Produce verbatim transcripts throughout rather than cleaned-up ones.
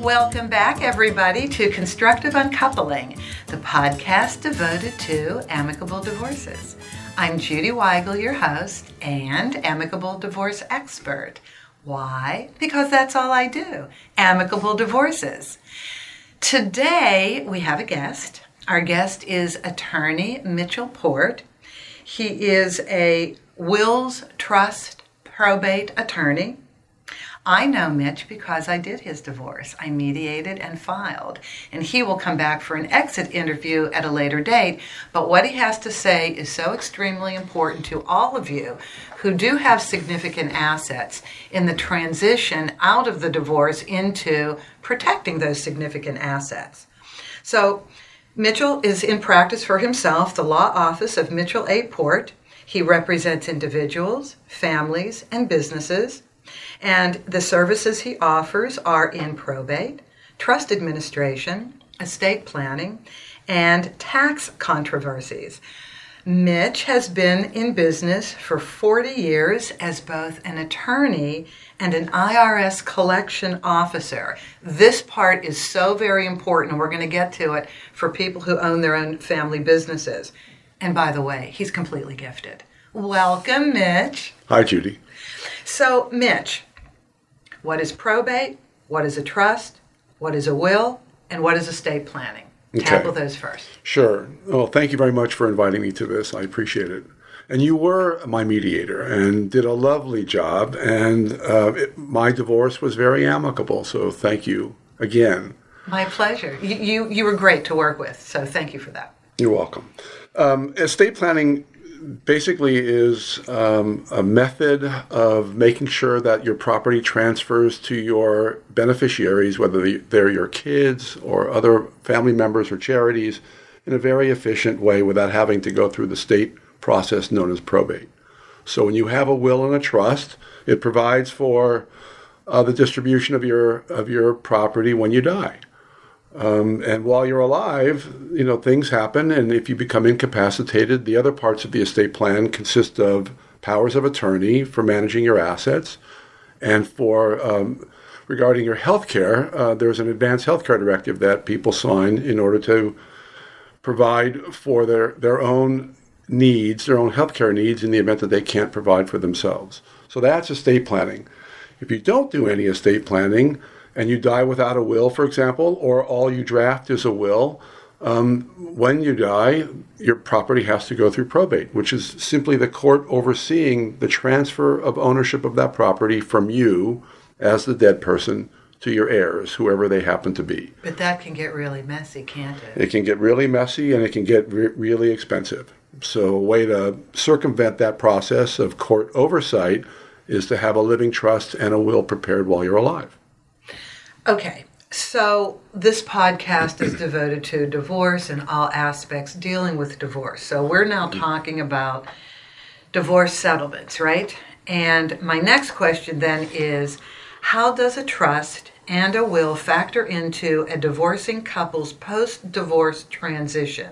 Welcome back, everybody, to Constructive Uncoupling, the podcast devoted to amicable divorces. I'm Judy Weigel, your host and amicable divorce expert. Why? Because that's all I do, amicable divorces. Today, we have a guest. Our guest is attorney Mitchell Port. He is a wills, trust, probate attorney. I know Mitch because I did his divorce. I mediated and filed. And he will come back for an exit interview at a later date. But what he has to say is so extremely important to all of you who do have significant assets in the transition out of the divorce into protecting those significant assets. So Mitchell is in practice for himself, the law office of Mitchell A. Port. He represents individuals, families, and businesses. And the services he offers are in probate, trust administration, estate planning, and tax controversies. Mitch has been in business for forty years as both an attorney and an I R S collection officer. This part is so very important, and we're going to get to it for people who own their own family businesses. And by the way, he's completely gifted. Welcome, Mitch. Hi, Judy. So, Mitch, what is probate? What is a trust? What is a will? And what is estate planning? Okay. Tackle those first. Sure. Well, thank you very much for inviting me to this. I appreciate it. And you were my mediator and did a lovely job. And uh, it, my divorce was very amicable. So thank you again. My pleasure. You, you, you were great to work with. So thank you for that. You're welcome. Um, estate planning basically is um, a method of making sure that your property transfers to your beneficiaries, whether they're your kids or other family members or charities, in a very efficient way without having to go through the state process known as probate. So when you have a will and a trust, it provides for uh, the distribution of your of your property when you die. Um, and while you're alive, you know, things happen, and if you become incapacitated, the other parts of the estate plan consist of powers of attorney for managing your assets, and for um, regarding your health care, uh, there's an advanced health care directive that people sign in order to provide for their, their own needs, their own health care needs, in the event that they can't provide for themselves. So that's estate planning. If you don't do any estate planning, and you die without a will, for example, or all you draft is a will, um, when you die, your property has to go through probate, which is simply the court overseeing the transfer of ownership of that property from you as the dead person to your heirs, whoever they happen to be. But that can get really messy, can't it? It can get really messy, and it can get re- really expensive. So a way to circumvent that process of court oversight is to have a living trust and a will prepared while you're alive. Okay, so this podcast is devoted to divorce and all aspects dealing with divorce. So we're now talking about divorce settlements, right? And my next question then is, how does a trust and a will factor into a divorcing couple's post-divorce transition?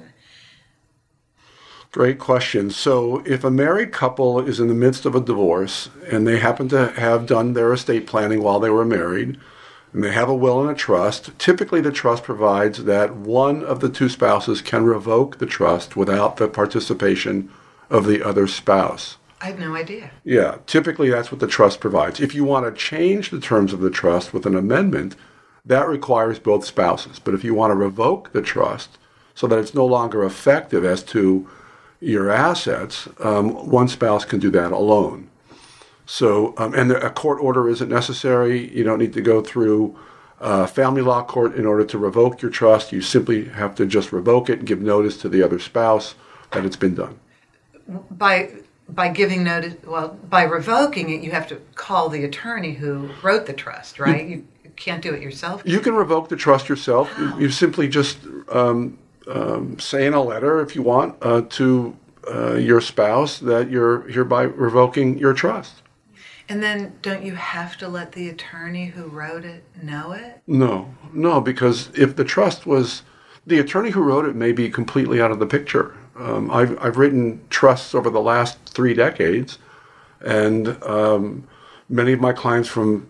Great question. So if a married couple is in the midst of a divorce and they happen to have done their estate planning while they were married, and they have a will and a trust, typically the trust provides that one of the two spouses can revoke the trust without the participation of the other spouse. I have no idea. Yeah, typically that's what the trust provides. If you want to change the terms of the trust with an amendment, that requires both spouses. But if you want to revoke the trust so that it's no longer effective as to your assets, um, one spouse can do that alone. So, um, and a court order isn't necessary. You don't need to go through uh, family law court in order to revoke your trust. You simply have to just revoke it and give notice to the other spouse that it's been done. By by giving notice, well, by revoking it, you have to call the attorney who wrote the trust, right? You, you can't do it yourself. You can revoke the trust yourself. Wow. You, you simply just um, um, say in a letter, if you want, uh, to uh, your spouse that you're hereby revoking your trust. And then don't you have to let the attorney who wrote it know it? No, no, because if the trust was, the attorney who wrote it may be completely out of the picture. Um, I've, I've written trusts over the last three decades, and um, many of my clients from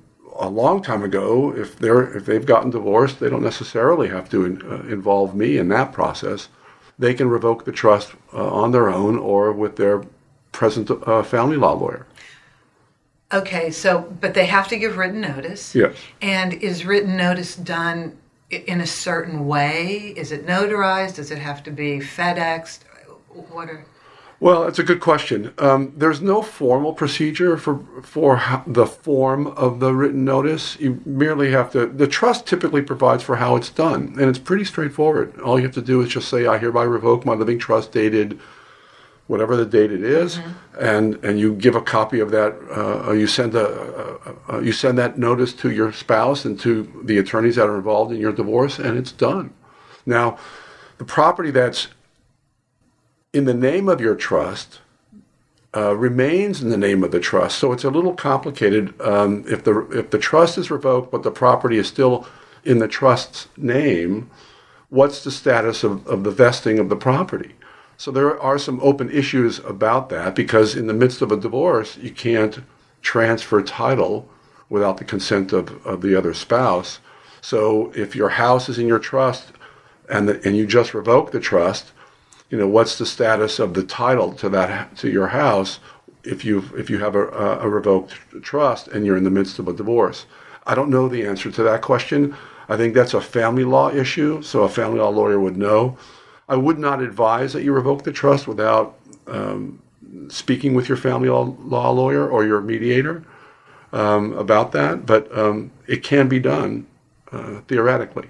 a long time ago, if they're if they've gotten divorced, they don't necessarily have to in, uh, involve me in that process. They can revoke the trust uh, on their own or with their present uh, family law lawyer. Okay, so, but they have to give written notice. Yes. And is written notice done in a certain way? Is it notarized? Does it have to be FedExed? What are... Well, it's a good question. Um, there's no formal procedure for for how, the form of the written notice. You merely have to, the trust typically provides for how it's done, and it's pretty straightforward. All you have to do is just say, I hereby revoke my living trust dated whatever the date it is, mm-hmm. and, and you give a copy of that, uh, you send a, a, a you send that notice to your spouse and to the attorneys that are involved in your divorce, and it's done. Now, the property that's in the name of your trust uh, remains in the name of the trust. So it's a little complicated. Um, if the if the trust is revoked, but the property is still in the trust's name, what's the status of, of the vesting of the property? So there are some open issues about that, because in the midst of a divorce, you can't transfer title without the consent of, of the other spouse. So if your house is in your trust and the, and you just revoke the trust, you know, what's the status of the title to that to your house if you if you have a, a revoked trust and you're in the midst of a divorce? I don't know the answer to that question. I think that's a family law issue, so a family law lawyer would know. I would not advise that you revoke the trust without um, speaking with your family law lawyer or your mediator um, about that, but um, it can be done uh, theoretically.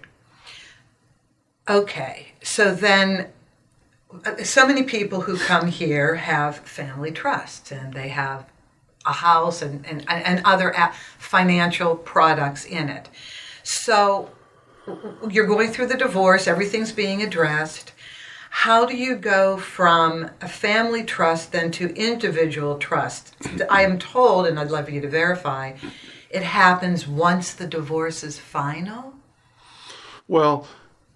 Okay, so then so many people who come here have family trusts, and they have a house and, and, and other financial products in it. So you're going through the divorce, everything's being addressed. How do you go from a family trust then to individual trust? I am told, and I'd love you to verify, it happens once the divorce is final? Well,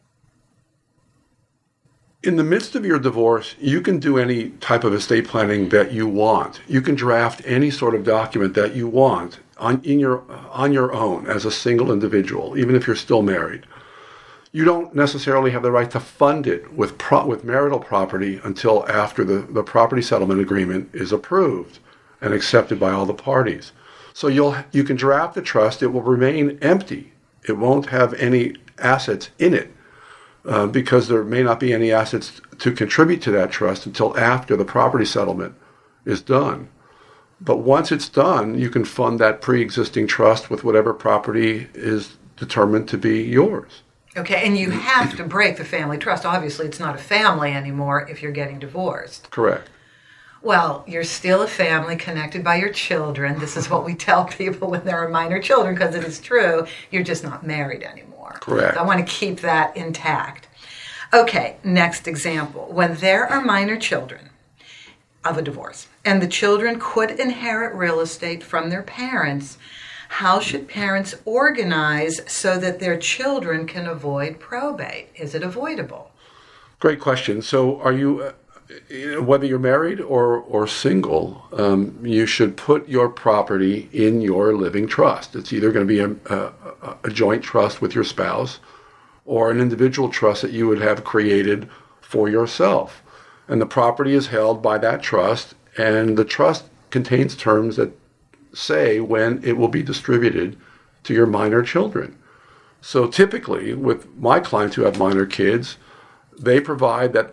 in the midst of your divorce, you can do any type of estate planning that you want. You can draft any sort of document that you want on in your on your own as a single individual, even if you're still married. You don't necessarily have the right to fund it with pro- with marital property until after the, the property settlement agreement is approved and accepted by all the parties. So you'll you can draft the trust. It will remain empty. It won't have any assets in it. Uh, because there may not be any assets to contribute to that trust until after the property settlement is done. But once it's done, you can fund that pre-existing trust with whatever property is determined to be yours. Okay, and you have to break the family trust. Obviously, it's not a family anymore if you're getting divorced. Correct. Well, you're still a family connected by your children. This is what we tell people when there are minor children, because it is true. You're just not married anymore. Correct. So I want to keep that intact. Okay, next example. When there are minor children of a divorce, and the children could inherit real estate from their parents, how should parents organize so that their children can avoid probate? Is it avoidable? Great question. So are you... Uh, whether you're married or, or single, um, you should put your property in your living trust. It's either going to be a, a, a joint trust with your spouse or an individual trust that you would have created for yourself. And the property is held by that trust, and the trust contains terms that say when it will be distributed to your minor children. So typically, with my clients who have minor kids, they provide that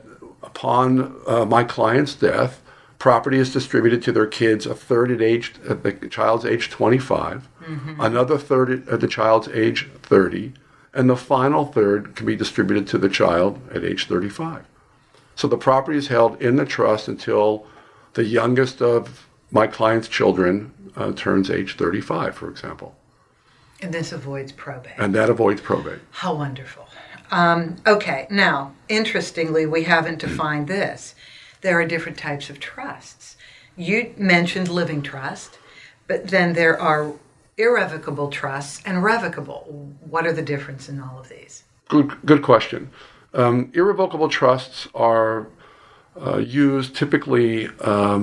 upon uh, my client's death, property is distributed to their kids, a third at age at the child's age twenty-five, mm-hmm. another third at the child's age thirty, and the final third can be distributed to the child at age thirty-five. So the property is held in the trust until the youngest of my client's children uh, turns age thirty-five, for example. And this avoids probate. And that avoids probate. How wonderful. Um, okay, now, interestingly, we haven't defined this. There are different types of trusts. You mentioned living trust, but then there are irrevocable trusts and revocable. What are the difference in all of these? Good, good question. Um, irrevocable trusts are uh, used typically um,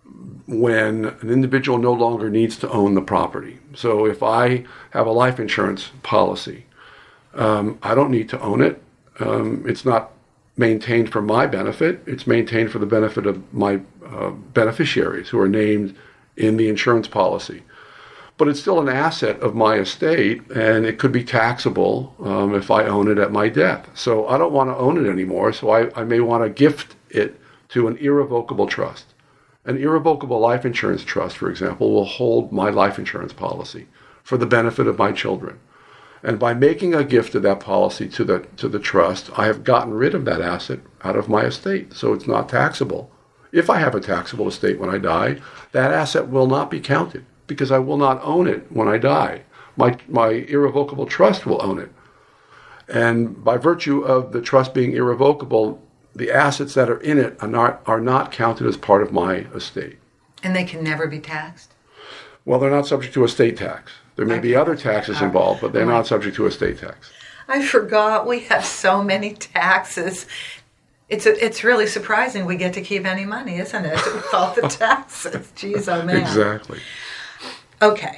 when an individual no longer needs to own the property. So if I have a life insurance policy, um, I don't need to own it. Um, it's not maintained for my benefit. It's maintained for the benefit of my uh, beneficiaries who are named in the insurance policy. But it's still an asset of my estate, and it could be taxable um, if I own it at my death. So I don't want to own it anymore, so I, I may want to gift it to an irrevocable trust. An irrevocable life insurance trust, for example, will hold my life insurance policy for the benefit of my children. And by making a gift of that policy to the to the trust, I have gotten rid of that asset out of my estate, so it's not taxable. If I have a taxable estate when I die, that asset will not be counted because I will not own it when I die. My my irrevocable trust will own it. And by virtue of the trust being irrevocable, the assets that are in it are not are not counted as part of my estate. And they can never be taxed? Well, they're not subject to estate tax. There may Okay. be other taxes involved, but they're not subject to estate tax. I forgot we have so many taxes. It's a, it's really surprising we get to keep any money, isn't it? With all the taxes. Jeez, oh man. Exactly. Okay.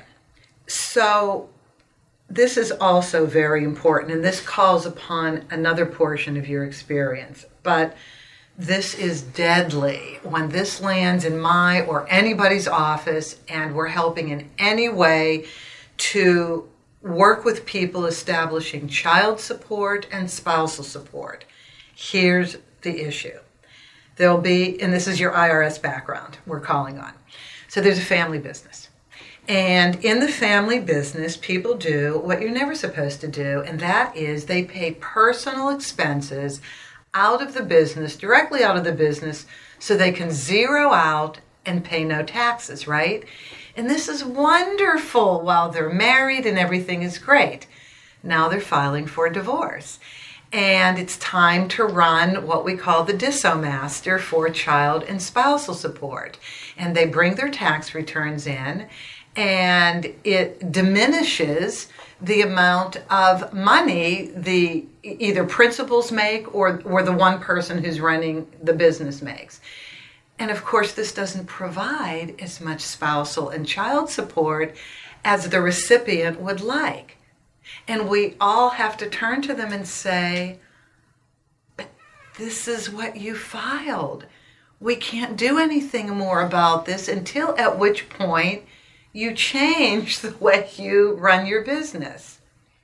So this is also very important, and this calls upon another portion of your experience. But this is deadly when this lands in my or anybody's office and we're helping in any way to work with people establishing child support and spousal support. Here's the issue. There'll be, and this is your I R S background we're calling on. So there's a family business. And in the family business, people do what you're never supposed to do, and that is they pay personal expenses out of the business, directly out of the business, so they can zero out and pay no taxes, right? And this is wonderful while they're married and everything is great. Now they're filing for a divorce. And it's time to run what we call the DissoMaster for child and spousal support. And they bring their tax returns in, and it diminishes the amount of money the either principals make or, or the one person who's running the business makes. And of course, this doesn't provide as much spousal and child support as the recipient would like. And we all have to turn to them and say, but this is what you filed. We can't do anything more about this until at which point you change the way you run your business.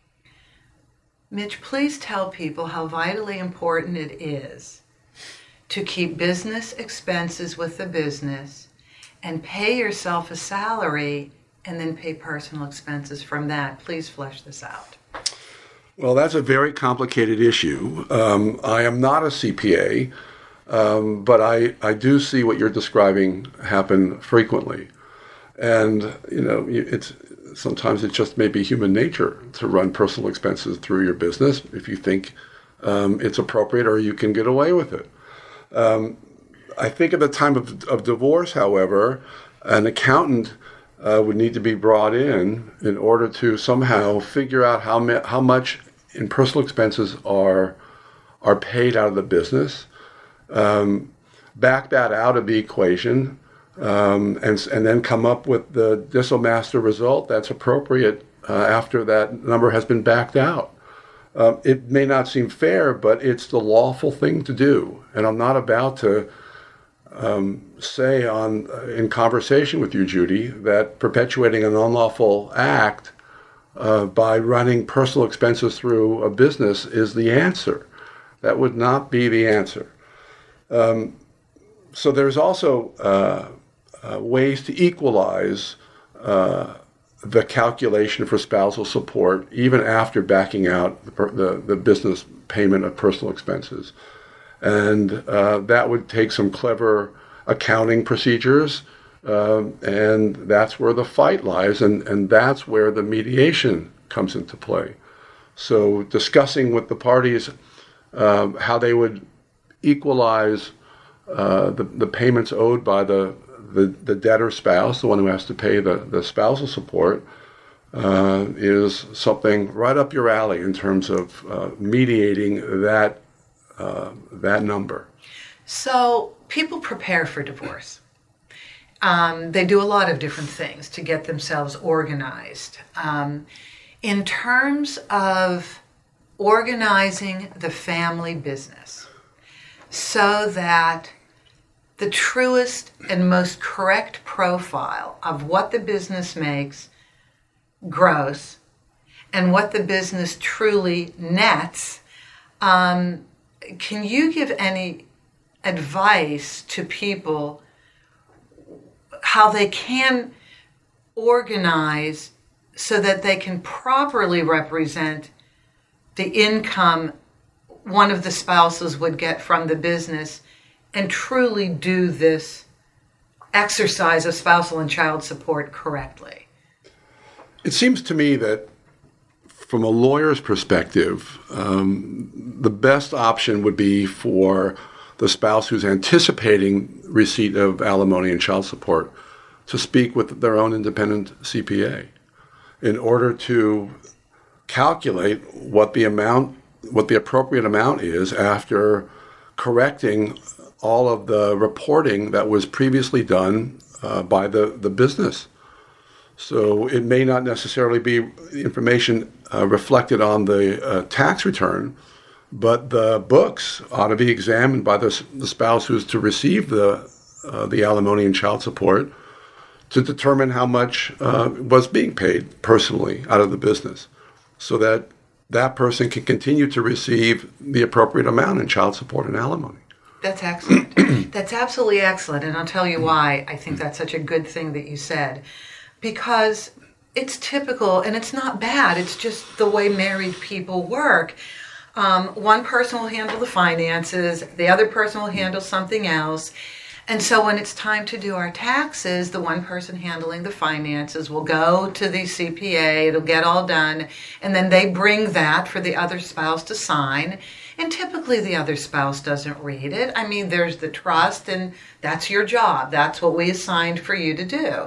Mitch, please tell people how vitally important it is to keep business expenses with the business and pay yourself a salary and then pay personal expenses from that. Please flesh this out. Well, that's a very complicated issue. Um, I am not a C P A, um, but I, I do see what you're describing happen frequently. And, you know, it's sometimes it just may be human nature to run personal expenses through your business if you think um, it's appropriate or you can get away with it. Um, I think at the time of, of divorce, however, an accountant uh, would need to be brought in in order to somehow figure out how ma- how much in personal expenses are are paid out of the business, um, back that out of the equation, um, and and then come up with the DissoMaster result that's appropriate uh, after that number has been backed out. Uh, it may not seem fair, but it's the lawful thing to do. And I'm not about to um, say on uh, in conversation with you, Judy, that perpetuating an unlawful act uh, by running personal expenses through a business is the answer. That would not be the answer. Um, so there's also uh, uh, ways to equalize uh, the calculation for spousal support, even after backing out the, the, the business payment of personal expenses. And uh, that would take some clever accounting procedures, um, and that's where the fight lies, and, and that's where the mediation comes into play. So discussing with the parties um, how they would equalize uh, the, the payments owed by the The, the debtor spouse, the one who has to pay the, the spousal support, uh, is something right up your alley in terms of uh, mediating that uh, that number. So people prepare for divorce. Um, they do a lot of different things to get themselves organized. Um, in terms of organizing the family business so that the truest and most correct profile of what the business makes gross and what the business truly nets, um, can you give any advice to people how they can organize so that they can properly represent the income one of the spouses would get from the business and truly do this exercise of spousal and child support correctly? It seems to me that from a lawyer's perspective, um, the best option would be for the spouse who's anticipating receipt of alimony and child support to speak with their own independent C P A in order to calculate what the amount, what the appropriate amount is after correcting all of the reporting that was previously done uh, by the, the business. So it may not necessarily be information uh, reflected on the uh, tax return, but the books ought to be examined by the, the spouse who's to receive the uh, the alimony and child support to determine how much uh, was being paid personally out of the business, so that that person can continue to receive the appropriate amount in child support and alimony. That's excellent. That's absolutely excellent. And I'll tell you why I think that's such a good thing that you said. Because it's typical, and it's not bad. It's just the way married people work. Um, one person will handle the finances, the other person will handle something else. And so when it's time to do our taxes, the one person handling the finances will go to the C P A, it'll get all done, and then they bring that for the other spouse to sign. And typically the other spouse doesn't read it. I mean, there's the trust, and that's your job. That's what we assigned for you to do.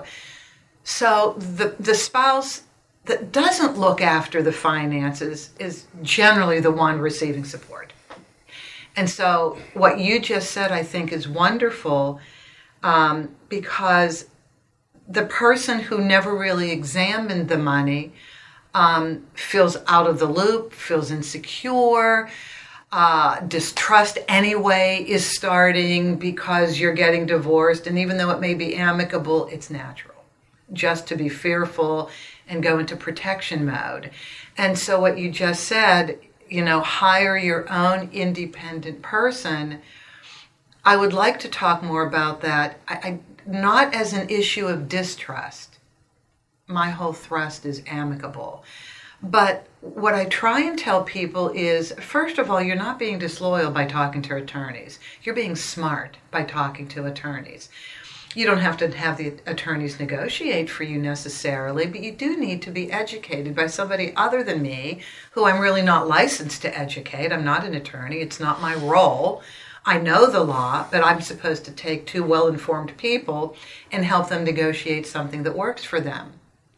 So the the spouse that doesn't look after the finances is generally the one receiving support. And so what you just said, I think, is wonderful, um, because the person who never really examined the money um, feels out of the loop, feels insecure, uh, distrust anyway is starting because you're getting divorced. And even though it may be amicable, it's natural just to be fearful and go into protection mode. And so what you just said, you know, hire your own independent person. I would like to talk more about that. I, I, not as an issue of distrust. My whole thrust is amicable. But what I try and tell people is, first of all, you're not being disloyal by talking to attorneys. You're being smart by talking to attorneys. You don't have to have the attorneys negotiate for you necessarily, but you do need to be educated by somebody other than me, who I'm really not licensed to educate. I'm not an attorney. It's not my role. I know the law, but I'm supposed to take two well-informed people and help them negotiate something that works for them.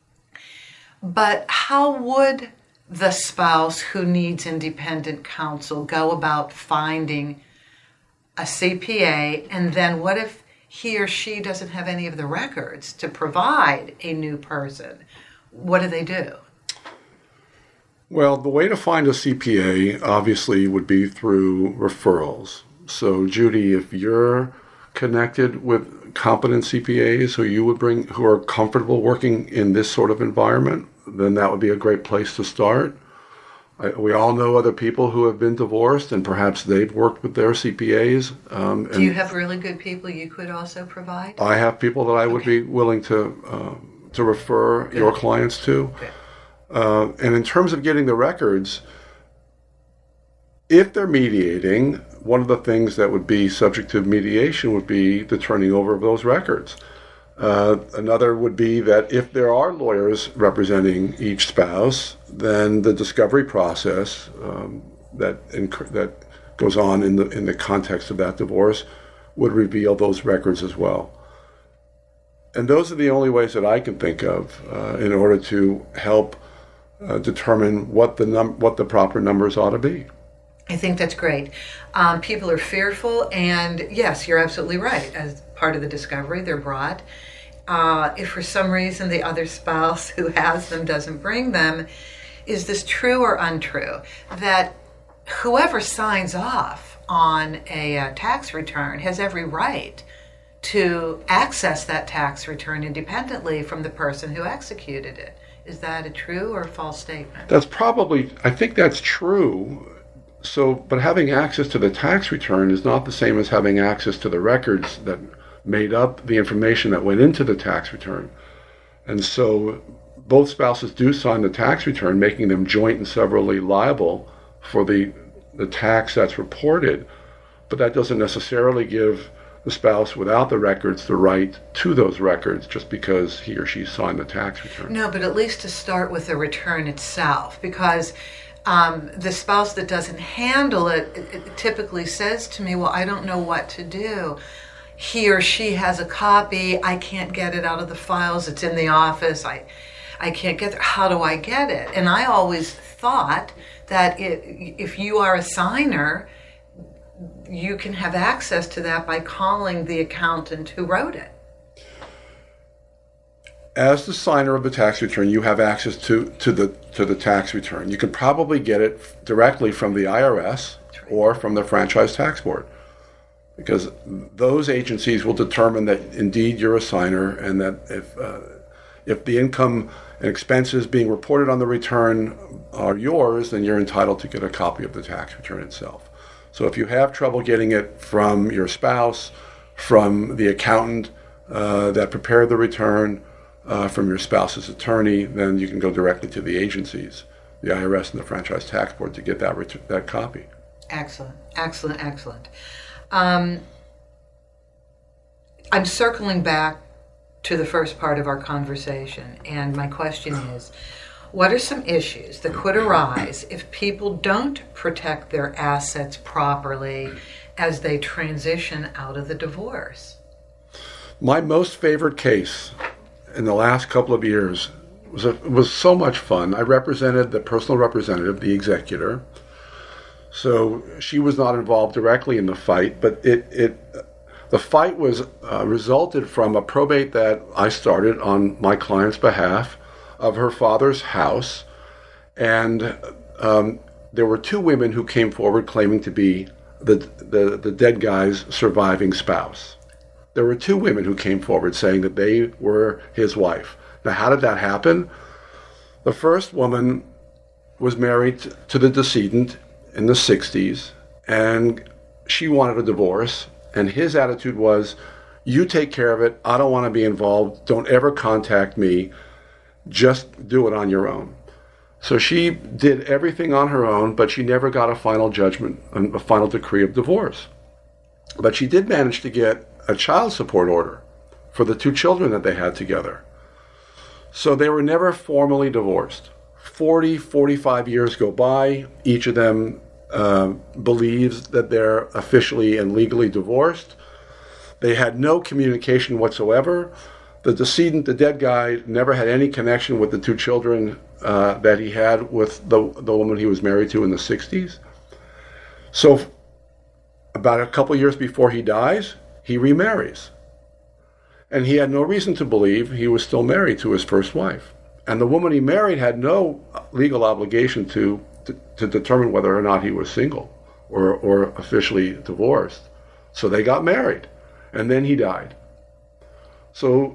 But how would the spouse who needs independent counsel go about finding a C P A? And then what if he or she doesn't have any of the records to provide a new person? What do they do? Well, the way to find a C P A obviously would be through referrals. So, Judy, if you're connected with competent C P As who you would bring, who are comfortable working in this sort of environment, then that would be a great place to start. I, we all know other people who have been divorced, and perhaps they've worked with their C P As. Um, Do you have really good people you could also provide? I have people that I would Okay. be willing to uh, to refer Good. your clients to. Good. Uh, and in terms of getting the records, if they're mediating, one of the things that would be subject to mediation would be the turning over of those records. Uh, another would be that if there are lawyers representing each spouse, then the discovery process um, that inc- that goes on in the in the context of that divorce would reveal those records as well. And those are the only ways that I can think of uh, in order to help uh, determine what the num- what the proper numbers ought to be. I think that's great. Um, people are fearful, and yes, you're absolutely right. As part of the discovery, they're brought. Uh, if for some reason the other spouse who has them doesn't bring them, is this true or untrue? That whoever signs off on a uh, tax return has every right to access that tax return independently from the person who executed it. Is that a true or a false statement? That's probably, I think that's true. So, but having access to the tax return is not the same as having access to the records that made up the information that went into the tax return. And so both spouses do sign the tax return, making them joint and severally liable for the, the tax that's reported. But that doesn't necessarily give the spouse without the records the right to those records just because he or she signed the tax return. No, but at least to start with the return itself, because um, the spouse that doesn't handle it, it, it typically says to me, well, I don't know what to do. He or she has a copy. I can't get it out of the files. It's in the office. I, I can't get there. How do I get it? And I always thought that it, if you are a signer, you can have access to that by calling the accountant who wrote it. As the signer of the tax return, you have access to, to the to the tax return. You can probably get it directly from the I R S right. or from the Franchise Tax Board, because those agencies will determine that indeed you're a signer, and that if uh, if the income and expenses being reported on the return are yours, then you're entitled to get a copy of the tax return itself. So if you have trouble getting it from your spouse, from the accountant uh, that prepared the return, uh, from your spouse's attorney, then you can go directly to the agencies, the I R S and the Franchise Tax Board, to get that ret- that copy. Excellent, excellent, excellent. Um, I'm circling back to the first part of our conversation, and my question is, what are some issues that could arise if people don't protect their assets properly as they transition out of the divorce? My most favorite case in the last couple of years was a, was so much fun. I represented the personal representative, the executor. So she was not involved directly in the fight, but it, it the fight was uh, resulted from a probate that I started on my client's behalf of her father's house, and um, there were two women who came forward claiming to be the, the the dead guy's surviving spouse. There were two women who came forward saying that they were his wife. Now, how did that happen? The first woman was married to the decedent in the sixties, and she wanted a divorce, and his attitude was, you take care of it, I don't want to be involved, don't ever contact me, just do it on your own. So she did everything on her own, but she never got a final judgment, a final decree of divorce. But she did manage to get a child support order for the two children that they had together. So they were never formally divorced. forty, forty-five years go by. Each of them uh, believes that they're officially and legally divorced. They had no communication whatsoever. The decedent, the dead guy, never had any connection with the two children uh, that he had with the, the woman he was married to in the sixties. So about a couple years before he dies, he remarries. And he had no reason to believe he was still married to his first wife. And the woman he married had no legal obligation to, to, to determine whether or not he was single or, or officially divorced. So they got married, and then he died. So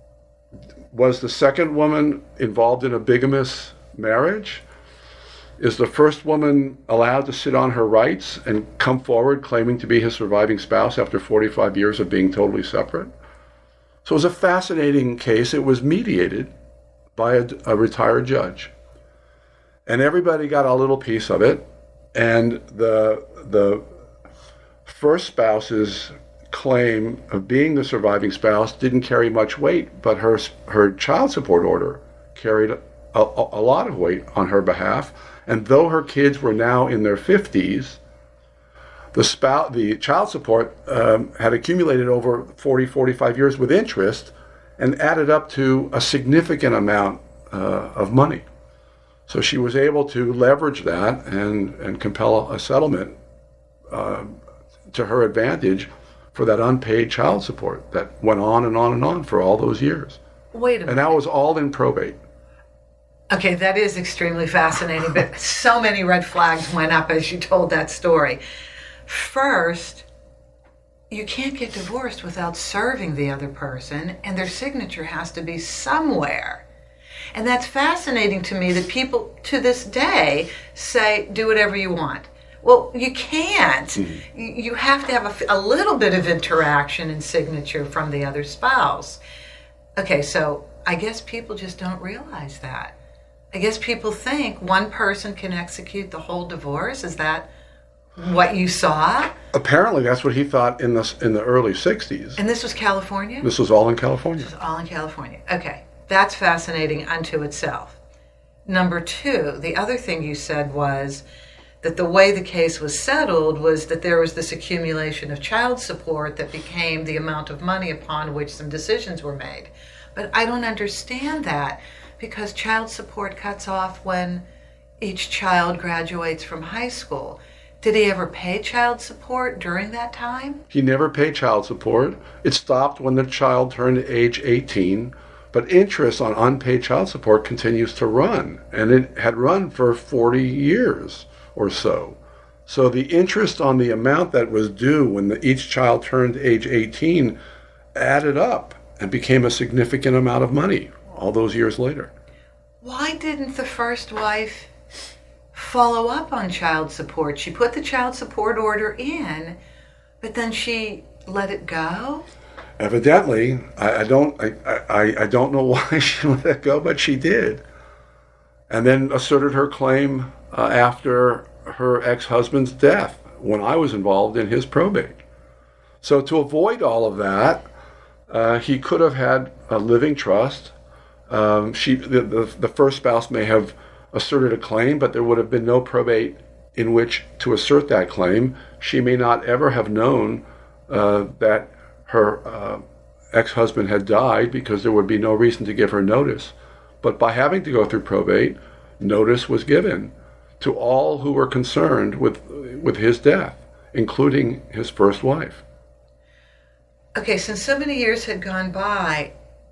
was the second woman involved in a bigamous marriage? Is the first woman allowed to sit on her rights and come forward claiming to be his surviving spouse after forty-five years of being totally separate? So it was a fascinating case. It was mediated by a, a retired judge. And everybody got a little piece of it. And the, the first spouse's claim of being the surviving spouse didn't carry much weight, but her, her child support order carried a, a, a lot of weight on her behalf. And though her kids were now in their fifties, the spouse, the child support um, had accumulated over forty, forty-five years with interest and added up to a significant amount uh, of money. So she was able to leverage that and, and compel a settlement uh, to her advantage for that unpaid child support that went on and on and on for all those years. Wait a minute. And that was all in probate. Okay, that is extremely fascinating, but so many red flags went up as you told that story. First, you can't get divorced without serving the other person, and their signature has to be somewhere. And that's fascinating to me that people to this day say, do whatever you want. Well, you can't. Mm-hmm. You have to have a, a little bit of interaction and signature from the other spouse. Okay, so I guess people just don't realize that. I guess people think one person can execute the whole divorce. Is that what you saw? Apparently, that's what he thought in the in the early sixties. And this was California? This was all in California. This was all in California. Okay, that's fascinating unto itself. Number two, the other thing you said was that the way the case was settled was that there was this accumulation of child support that became the amount of money upon which some decisions were made. But I don't understand that, because child support cuts off when each child graduates from high school. Did he ever pay child support during that time? He never paid child support. It stopped when the child turned age eighteen, but interest on unpaid child support continues to run, and it had run for forty years or so. So the interest on the amount that was due when the, each child turned age eighteen added up and became a significant amount of money all those years later. Why didn't the first wife follow up on child support? She put the child support order in, but then she let it go? Evidently, I, I don't I, I, I don't know why she let it go, but she did. And then asserted her claim uh, after her ex-husband's death, when I was involved in his probate. So to avoid all of that, uh, he could have had a living trust. Um, she, the, the, the first spouse may have asserted a claim, but there would have been no probate in which to assert that claim. She may not ever have known uh, that her uh, ex-husband had died, because there would be no reason to give her notice. But by having to go through probate, notice was given to all who were concerned with with his death, including his first wife. Okay, since so many years had gone by,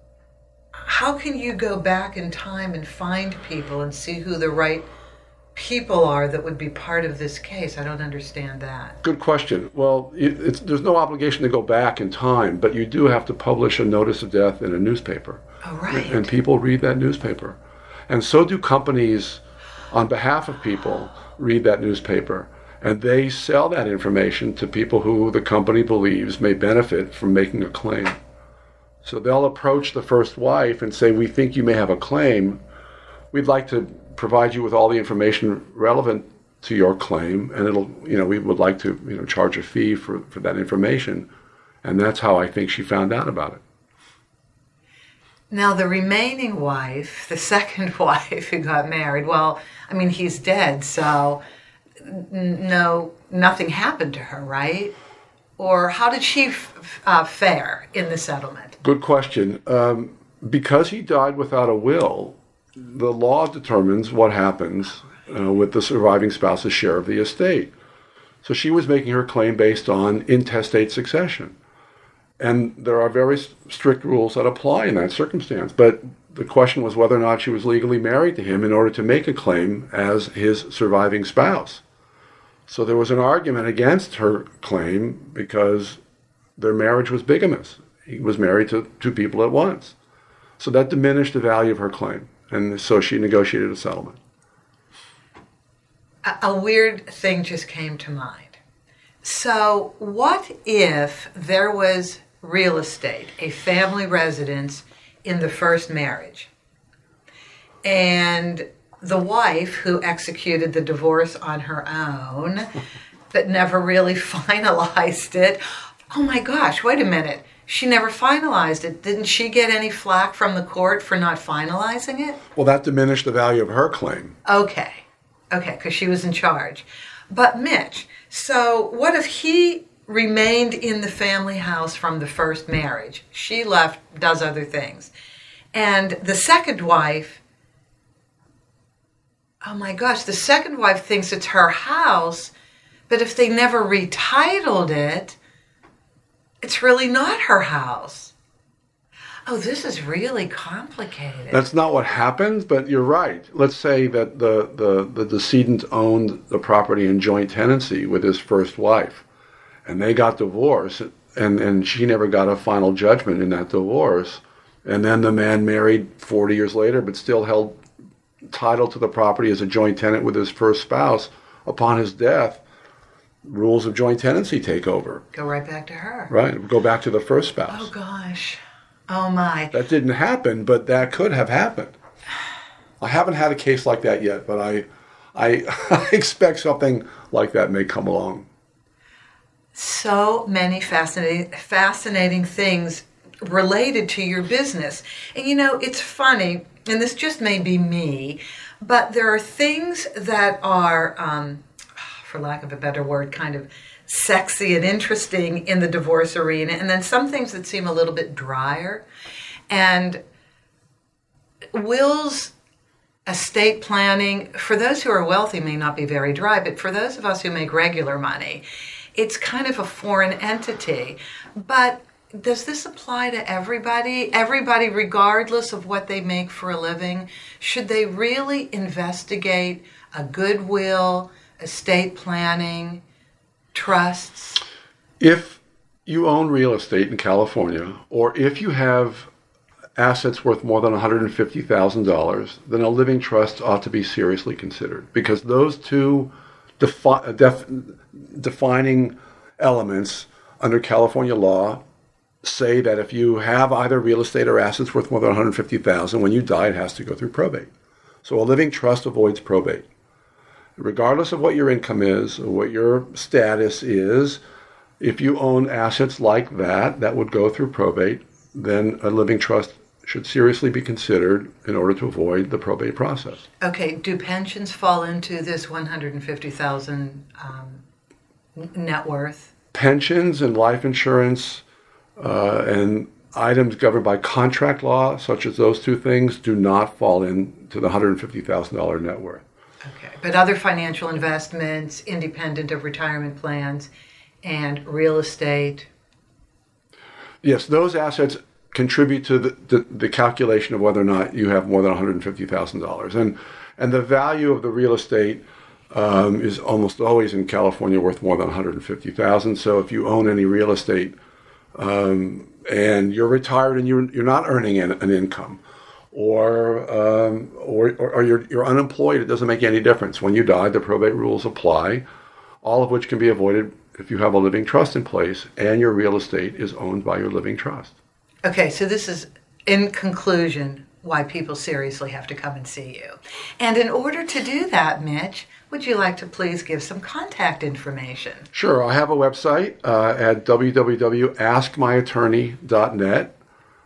how can you go back in time and find people and see who the right people are that would be part of this case? I don't understand that. Good question. Well, it's, there's no obligation to go back in time, but you do have to publish a notice of death in a newspaper. Oh, right. And people read that newspaper. And so do companies, on behalf of people, read that newspaper. And they sell that information to people who the company believes may benefit from making a claim. So they'll approach the first wife and say, we think you may have a claim. We'd like to provide you with all the information relevant to your claim, and it'll, you know, we would like to, you know, charge a fee for, for that information. And that's how I think she found out about it. Now, the remaining wife, the second wife who got married, well, I mean, he's dead, so no, nothing happened to her, right? Or how did she f- uh, fare in the settlement? Good question. Um, because he died without a will, the law determines what happens uh, with the surviving spouse's share of the estate. So she was making her claim based on intestate succession. And there are very strict rules that apply in that circumstance. But the question was whether or not she was legally married to him in order to make a claim as his surviving spouse. So there was an argument against her claim because their marriage was bigamous. He was married to two people at once. So that diminished the value of her claim. And so she negotiated a settlement. A, a weird thing just came to mind. So what if there was real estate, a family residence in the first marriage, and the wife who executed the divorce on her own but never really finalized it? Oh my gosh, wait a minute. She never finalized it. Didn't she get any flack from the court for not finalizing it? Well, that diminished the value of her claim. Okay. Okay, because she was in charge. But Mitch, so what if he remained in the family house from the first marriage? She left, does other things. And the second wife Oh my gosh, the second wife thinks it's her house, but if they never retitled it, it's really not her house. Oh, this is really complicated. That's not what happens, but you're right. Let's say that the, the, the decedent owned the property in joint tenancy with his first wife, and they got divorced, and, and she never got a final judgment in that divorce. And then the man married forty years later, but still held title to the property as a joint tenant with his first spouse. Upon his death, rules of joint tenancy take over. Go right back to her. Right, go back to the first spouse. Oh gosh. Oh my. That didn't happen, but that could have happened. I haven't had a case like that yet, but I, I, I expect something like that may come along. So many fascinating, fascinating things related to your business. And you know, it's funny, and this just may be me, but there are things that are, um, for lack of a better word, kind of sexy and interesting in the divorce arena, and then some things that seem a little bit drier. And wills, estate planning, for those who are wealthy may not be very dry, but for those of us who make regular money, it's kind of a foreign entity. But does this apply to everybody? Everybody, regardless of what they make for a living? Should they really investigate a good will, estate planning, trusts? If you own real estate in California, or if you have assets worth more than one hundred fifty thousand dollars, then a living trust ought to be seriously considered, because those two defi- def- defining elements under California law say that if you have either real estate or assets worth more than one hundred fifty thousand dollars, when you die, it has to go through probate. So a living trust avoids probate. Regardless of what your income is or what your status is, if you own assets like that, that would go through probate, then a living trust should seriously be considered in order to avoid the probate process. Okay, do pensions fall into this one hundred fifty thousand dollars um, net worth? Pensions and life insurance uh, and items governed by contract law, such as those two things, do not fall into the one hundred fifty thousand dollars net worth. Okay, but other financial investments, independent of retirement plans, and real estate? Yes, those assets contribute to the, the, the calculation of whether or not you have more than one hundred fifty thousand dollars. And, and the value of the real estate um, is almost always in California worth more than one hundred fifty thousand dollars. So if you own any real estate um, and you're retired and you're, you're not earning an, an income, or, um, or, or, or you're, you're unemployed, it doesn't make any difference. When you die, the probate rules apply, all of which can be avoided if you have a living trust in place and your real estate is owned by your living trust. Okay, so this is, in conclusion, why people seriously have to come and see you. And in order to do that, Mitch, would you like to please give some contact information? Sure. I have a website uh, at w w w dot ask my attorney dot net.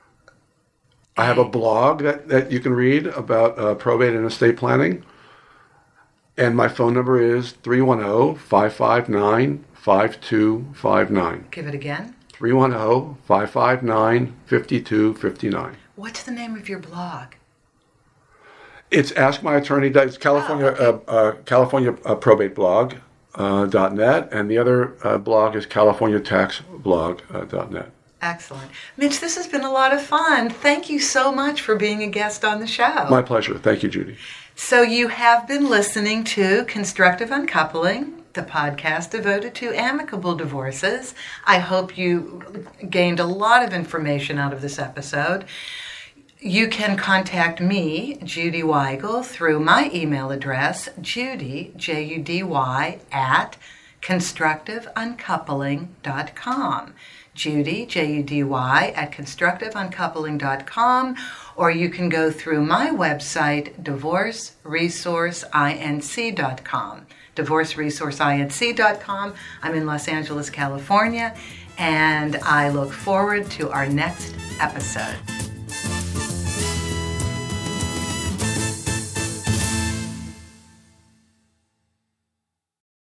I have a blog that, that you can read about uh, probate and estate planning. And my phone number is three one zero, five five nine, five two five nine. Give it again. three one zero, five five nine, five two five nine. What's the name of your blog? It's Ask My Attorney. It's California oh, okay. uh, uh, California uh, Probate Blog uh, dot net, and the other uh, blog is California Tax Blog uh, dot net. Excellent. Mitch, this has been a lot of fun. Thank you so much for being a guest on the show. My pleasure. Thank you, Judy. So you have been listening to Constructive Uncoupling, the podcast devoted to amicable divorces. I hope you gained a lot of information out of this episode. You can contact me, Judy Weigel, through my email address, Judy, J U D Y, at constructive uncoupling dot com. Judy, J U D Y, at constructive uncoupling dot com, or you can go through my website, divorce resource inc dot com. divorce resource inc dot com. I'm in Los Angeles, California, and I look forward to our next episode.